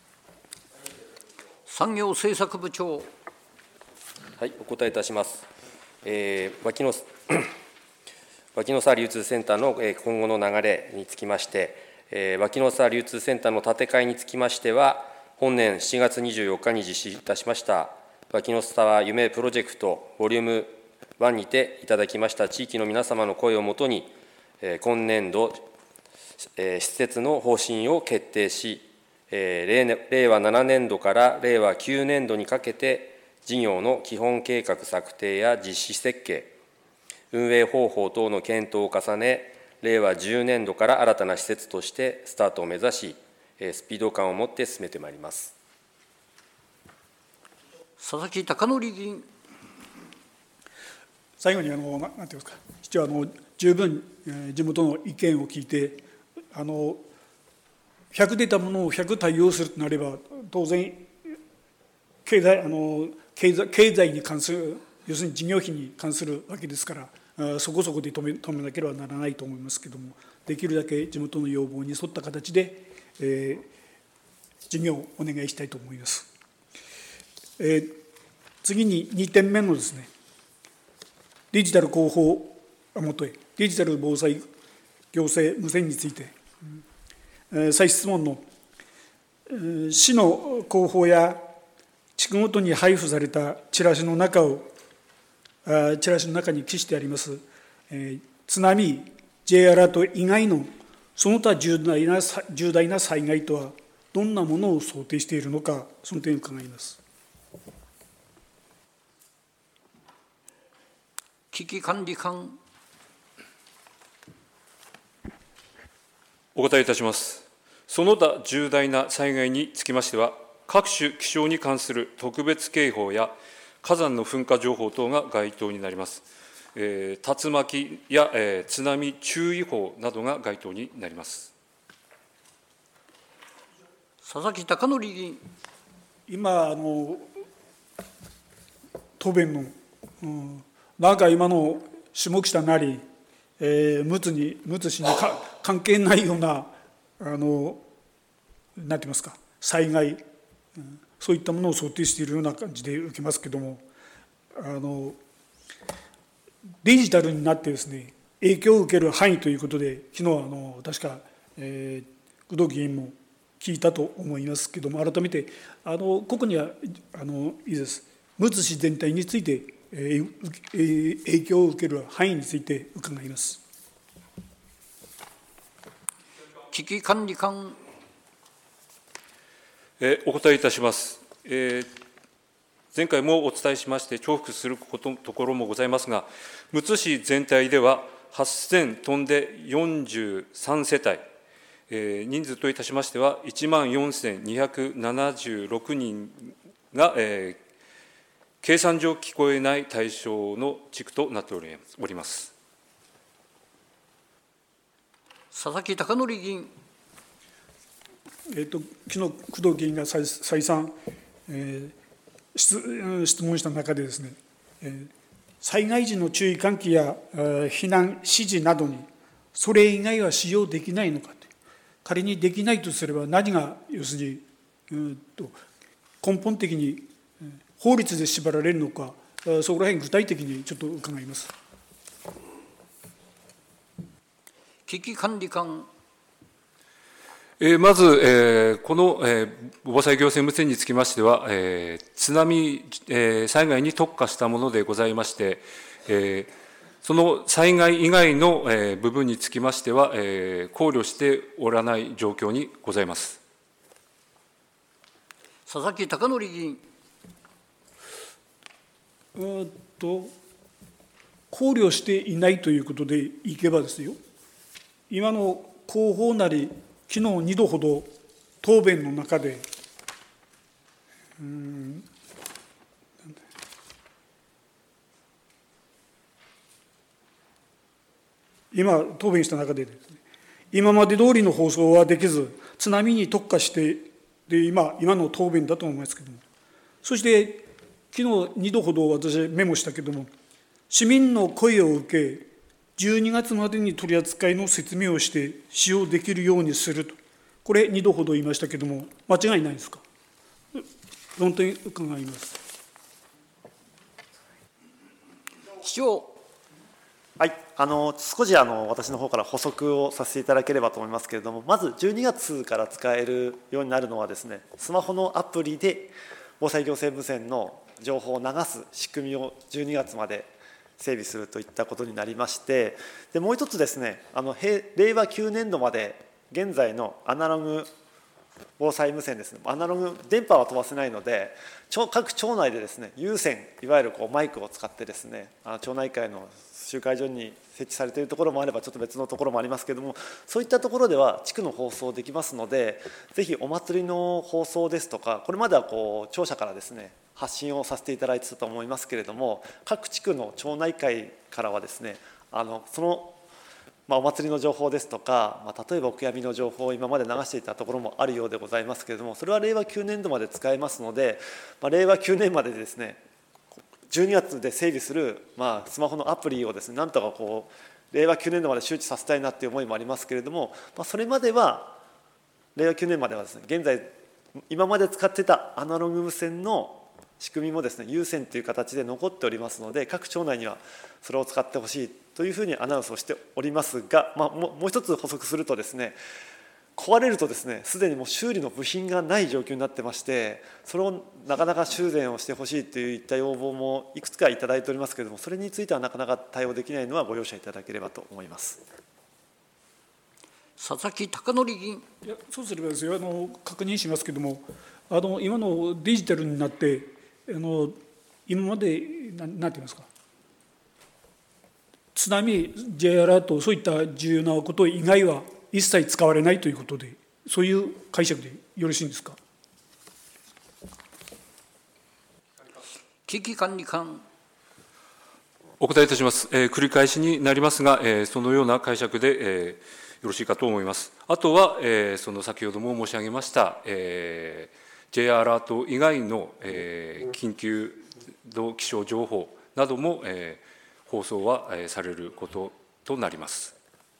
産業政策部長。 はい、お答えいたします。えー、牧野牧野沢流通センターの今後の流れにつきまして、えー、牧野沢流通センターの建て替えにつきましては、本年しちがつにじゅうよっかに実施いたしました牧野沢夢プロジェクトボリュームワンにていただきました地域の皆様の声をもとに、今年度、施設の方針を決定し、令和ななねんどから令和きゅうねんどにかけて、事業の基本計画策定や実施設計、運営方法等の検討を重ね、令和じゅうねんどから新たな施設としてスタートを目指し、スピード感を持って進めてまいります。 佐々木貴則議員。 最後にあのなんていうんですか、市長あの十分、えー、地元の意見を聞いて、あのひゃく出たものをひゃく対応するとなれば、当然経済あの経済経済に関する、要するに事業費に関するわけですから、そこそこで止め止めなければならないと思いますけれども、できるだけ地元の要望に沿った形で、えー、事業をお願いしたいと思います。えー、次ににてんめのですね、デジタル広報もとへ、デジタル防災行政無線について、再質問の市の広報や地区ごとに配布されたチラシの中を、あチラシの中に記してあります、えー、津波、J アラート以外のその他重大な重大な災害とはどんなものを想定しているのか、その点を伺います。 危機管理官。 お答えいたします。その他重大な災害につきましては、各種気象に関する特別警報や火山の噴火情報等が該当になります。えー、竜巻や、えー、津波注意報などが該当になります。 佐々木貴則議員。 今あの答弁の、うん、なんか今の下北なり、えー、むつにむつしにか関係ないようなあのなんて言いますか、災害、うん、そういったものを想定しているような感じで受けますけれども、あのデジタルになってですね、影響を受ける範囲ということで、昨日あの確か、えー、工藤議員も聞いたと思いますけれども、改めてあのここにはあのいいです、むつ市全体について、えー、影響を受ける範囲について伺います。 危機管理官。 えー、お答えいたします。えー、前回もお伝えしまして重複することところもございますが、むつ市全体でははっせんとんでよんじゅうさんせたい、えー、人数といたしましてはいちまんよんせんにひゃくななじゅうろくにんが、えー、計算上聞こえない対象の地区となっております。 佐々木貴則議員。 えー、と昨日工藤議員が再再三、えー、質, 質問した中でですね、えー、災害時の注意喚起や、えー、避難指示などにそれ以外は使用できないのかと、仮にできないとすれば何が要するに、うんと根本的に法律で縛られるのか、そこら辺具体的にちょっと伺います。 危機管理官。 えー、まず、えー、この、えー、防災行政無線につきましては、えー、津波、えー、災害に特化したものでございまして、えー、その災害以外の、えー、部分につきましては、えー、考慮しておらない状況にございます。 佐々木貴則議員。 うんと考慮していないということでいけばですよ、今の広報なり昨日にどほど答弁の中で、うーん今答弁した中でですね、今まで通りの放送はできず津波に特化してで 今, 今の答弁だと思いますけれども、そして昨日にどほど私メモしたけれども、市民の声を受けじゅうにがつまでに取り扱いの説明をして使用できるようにすると、これにどほど言いましたけれども、間違いないですか。論点伺います。 市長。 はい、あの少しあの私の方から補足をさせていただければと思いますけれども、まずじゅうにがつから使えるようになるのはですね、スマホのアプリで防災行政無線の情報を流す仕組みをじゅうにがつまで整備するといったことになりまして、でもう一つですね、あのれいわきゅうねんどまで現在のアナログ防災無線ですね、アナログ電波は飛ばせないので、各町内でですね有線、いわゆるこうマイクを使ってですね、あの町内会の集会所に設置されているところもあればちょっと別のところもありますけれども、そういったところでは地区の放送できますので、ぜひお祭りの放送ですとか、これまではこう庁舎からですね発信をさせていただいてたと思いますけれども、各地区の町内会からはですね、あのその、まあ、お祭りの情報ですとか、まあ、例えばお悔やみの情報を今まで流していたところもあるようでございますけれども、それはれいわきゅうねんどまで使えますので、まあ、れいわきゅうねんまでですねじゅうにがつで整備する、まあ、スマホのアプリをですねなんとかこうれいわきゅうねんどまで周知させたいなという思いもありますけれども、まあ、それまではれいわきゅうねんまではですね、現在今まで使ってたアナログ無線の仕組みもですね有線という形で残っておりますので、各町内にはそれを使ってほしいというふうにアナウンスをしておりますが、まあ、もう一つ補足するとですね、 壊れるとですね、すでにもう修理の部品がない状況になってまして、それをなかなか修繕をしてほしいといった要望もいくつかいただいておりますけれども、それについてはなかなか対応できないのはご容赦いただければと思います。 佐々木貴則議員。 いや、そうすればですよ、あの確認しますけれども、あの今のデジタルになって、あの今までな、なんて言いますか、津波、J アラート、そういった重要なこと以外は一切使われないということで、そういう解釈でよろしいんですか。 危機管理官。 お答えいたします。えー、繰り返しになりますが、えー、そのような解釈で、えーよろしいかと思います。あとは、えー、その先ほども申し上げました、えー、J アラート以外の、えー、緊急度気象情報なども、えー、放送は、えー、されることとなります。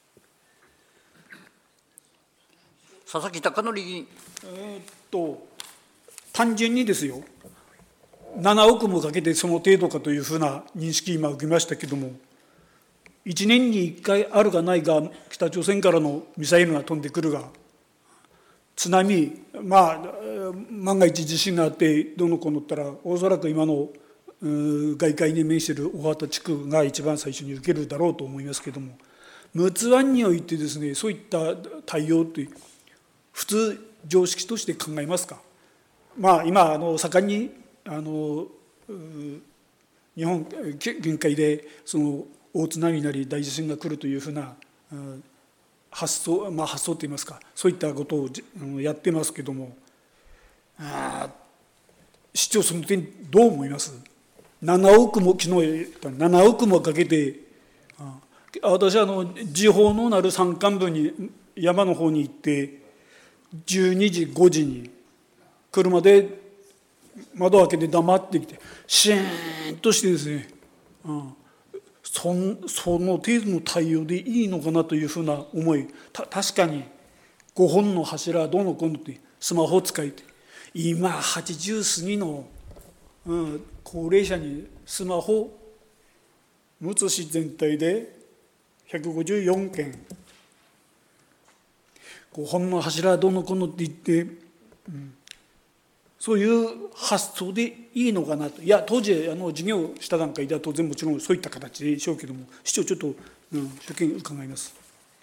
佐々木貴則議員。 えーっと単純にですよ、ななおくもかけてその程度かというふうな認識今受けましたけれども、いちねんにいっかいあるかないか北朝鮮からのミサイルが飛んでくるが、津波、まあ、万が一地震があってどうのこうのったら、おそらく今の外海に面している大畑地区が一番最初に受けるだろうと思いますけれども、陸奥湾においてですね、そういった対応という普通常識として考えますか。まあ、今あの盛んにあの日本近海でその大津波なり大地震が来るというふうな発想、まあ、発想といいますか、そういったことをやってますけども、あ市長その点どう思います。ななおくも昨日ななおくもかけて、私はあの時報のなる山間部に山の方に行ってじゅうにじごじに車で窓開けて黙ってきてシーンとしてですね、うんそ, その程度の対応でいいのかなというふうな思い、た確かにごほんの柱どうのこうのってスマホを使えて、今はちじゅう過ぎの、うん、高齢者にスマホむつ市全体でひゃくごじゅうよんけん、ごほんの柱どうのこうのって言って、うん、そういう発想でいいのかなと。いや、当時あの授業した段階では当然もちろんそういった形でしょうけども、市長ちょっと、うん、所見伺います。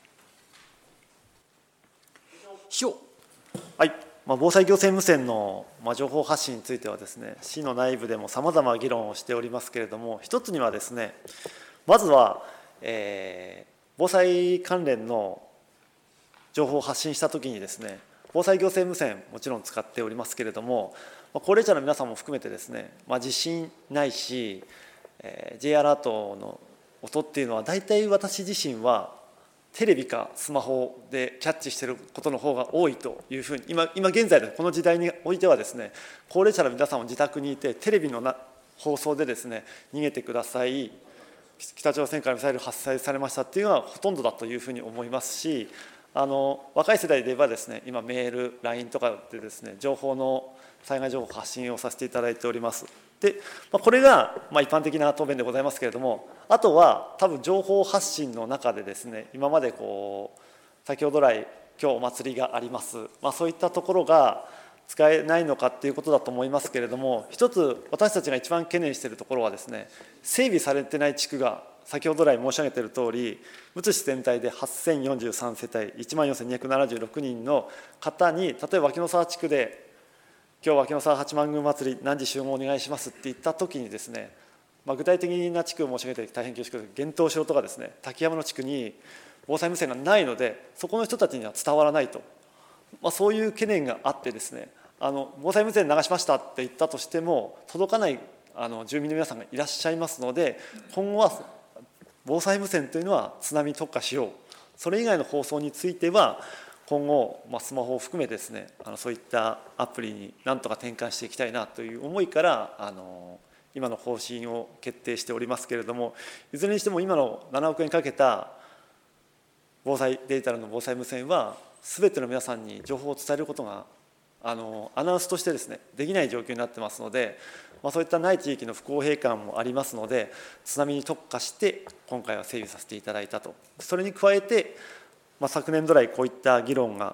市長。 はい、まあ、防災行政無線の、まあ、情報発信についてはですね、市の内部でもさまざま議論をしておりますけれども、一つにはですね、まずは、えー、防災関連の情報を発信したときにですね、防災行政無線もちろん使っておりますけれども、高齢者の皆さんも含めてですね、まあ、地震ないし、えー、J アラートの音っていうのは大体私自身はテレビかスマホでキャッチしていることの方が多いというふうに 今, 今現在のこの時代においてはですね、高齢者の皆さんも自宅にいてテレビのな放送でですね、逃げてください、北朝鮮からミサイル発射されましたっていうのはほとんどだというふうに思いますし、あの若い世代で言えばですね、今メール、ライン とかでですね、情報の災害情報発信をさせていただいております。で、まあ、これがまあ一般的な答弁でございますけれども、あとは多分情報発信の中でですね、今までこう先ほど来今日お祭りがあります、まあ、そういったところが使えないのかっていうことだと思いますけれども、一つ私たちが一番懸念しているところはですね、整備されてない地区が先ほど来申し上げているとおり、むつ市全体ではっせんよんじゅうさんせたいいちまんよんせんにひゃくななじゅうろくにんの方に、例えば脇野沢地区で今日脇野沢八幡宮祭り何時集合お願いしますって言ったときにですね、まあ、具体的な地区を申し上げて大変恐縮ですけど、源東城とかですね、滝山の地区に防災無線がないので、そこの人たちには伝わらないと、まあ、そういう懸念があってですね、あの防災無線流しましたって言ったとしても届かないあの住民の皆さんがいらっしゃいますので、今後は防災無線というのは津波に特化しよう、それ以外の放送については今後、まあ、スマホを含めですね、あのそういったアプリになんとか転換していきたいなという思いからあの今の方針を決定しておりますけれども、いずれにしても今のななおくえんかけた防災デジタルの防災無線は全ての皆さんに情報を伝えることがあのアナウンスとしてですねできない状況になってますので、まあ、そういったない地域の不公平感もありますので、津波に特化して今回は整備させていただいたと。それに加えて、まあ、昨年度来こういった議論が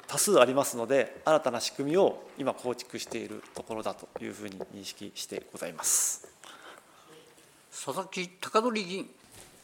多数ありますので、新たな仕組みを今構築しているところだというふうに認識してございます。 佐々木貴則議員。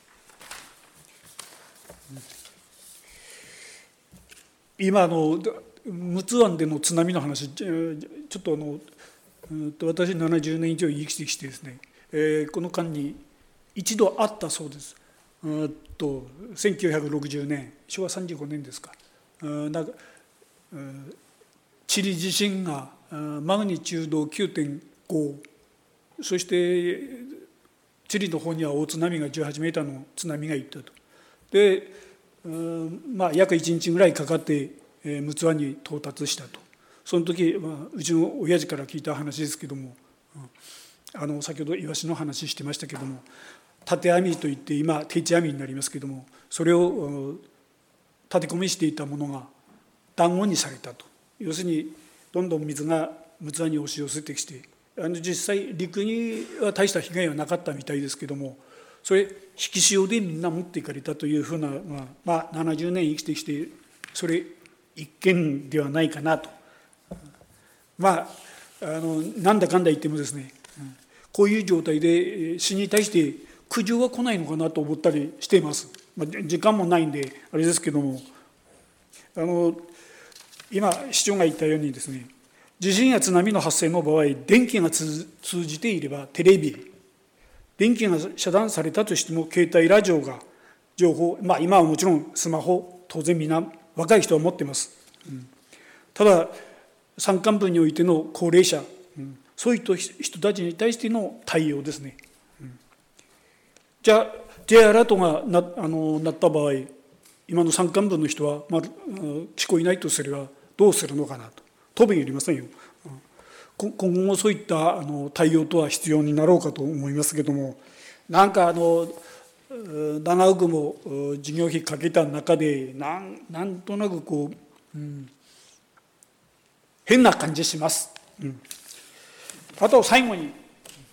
今あの陸奥湾での津波の話、ちょっとあの私ななじゅうねん以上生きてきてですね、えー、この間に一度あったそうです。うんとせんきゅうひゃくろくじゅうねん、しょわさんじゅうごねんですか、うんなんかうんチリ地震がマグニチュード きゅうてんご、そしてチリの方には大津波がじゅうはちメーターの津波が行ったと。で、うんまあ、約いちにちぐらいかかって陸奥湾に到達したと。その時、まあ、うちの親父から聞いた話ですけども、あの先ほどイワシの話してましたけども、縦網といって今定置網になりますけども、それを立て込みしていたものが団子にされたと。要するにどんどん水が陸奥湾に押し寄せてきて、あの実際陸には大した被害はなかったみたいですけども、それ引き潮でみんな持っていかれたというふうな、まあ、まあ、ななじゅうねん生きてきてそれ一件ではないかなと。まあ、あのなんだかんだ言ってもですね、こういう状態で死に対して苦情は来ないのかなと思ったりしています。まあ、時間もないんであれですけども、あの今市長が言ったようにですね、地震や津波の発生の場合、電気が通じていればテレビ、電気が遮断されたとしても携帯ラジオが情報、まあ今はもちろんスマホ、当然みんな若い人は持ってます。うん、ただ山間部においての高齢者、うん、そういった人たちに対しての対応ですね。うん、じゃあ J アラートが な, あのなった場合、今の山間部の人は、まあ、聞こえないとすればどうするのかなと。答弁いりませんよ。今後もそういったあの対応とは必要になろうかと思いますけども、なんかあの長くも事業費かけた中でなん、なんとなくこう、うん、変な感じします。うん、あと最後に、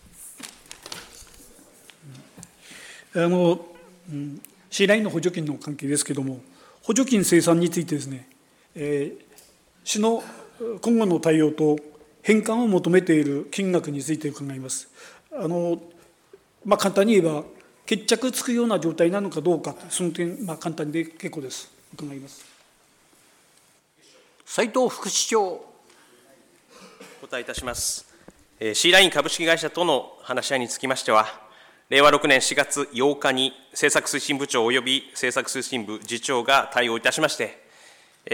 あの、うん、シーラインの補助金の関係ですけども、補助金生産についてですね、えー、市の今後の対応と返還を求めている金額について伺います。あの、まあ、簡単に言えば決着つくような状態なのかどうか、その点、まあ、簡単で結構です。伺います。 斉藤副市長。 お答えいたします。シーライン株式会社との話し合いにつきましては、れいわろくねんしがつようかに政策推進部長および政策推進部次長が対応いたしまして、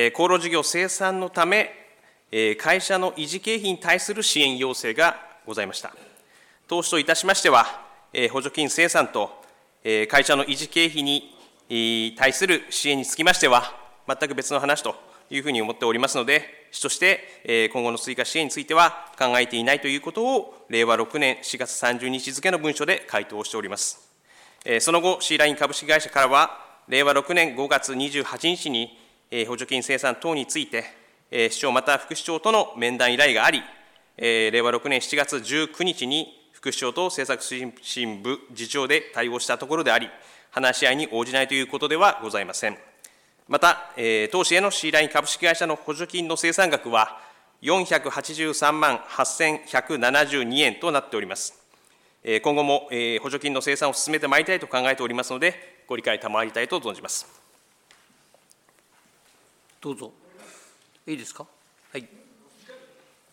航路事業生産のため、会社の維持経費に対する支援要請がございました。当初といたしましては、補助金生産と会社の維持経費に対する支援につきましては、全く別の話というふうに思っておりますので、市として今後の追加支援については考えていないということを、れいわろくねんしがつさんじゅうにち付の文書で回答しております。その後、シーライン株式会社からは、れいわろくねんごがつにじゅうはちにちに補助金生産等について、市長また副市長との面談依頼があり、れいわろくねんしちがつじゅうくにちに副市長と政策推進部次長で対応したところであり、話し合いに応じないということではございません。また、当市へのシーライン株式会社の補助金の生産額は、よんひゃくはちじゅうさんまんはっせんひゃくななじゅうにえんとなっております。今後も補助金の生産を進めてまいりたいと考えておりますので、ご理解賜りたいと存じます。 どうぞ。いいですか。はい。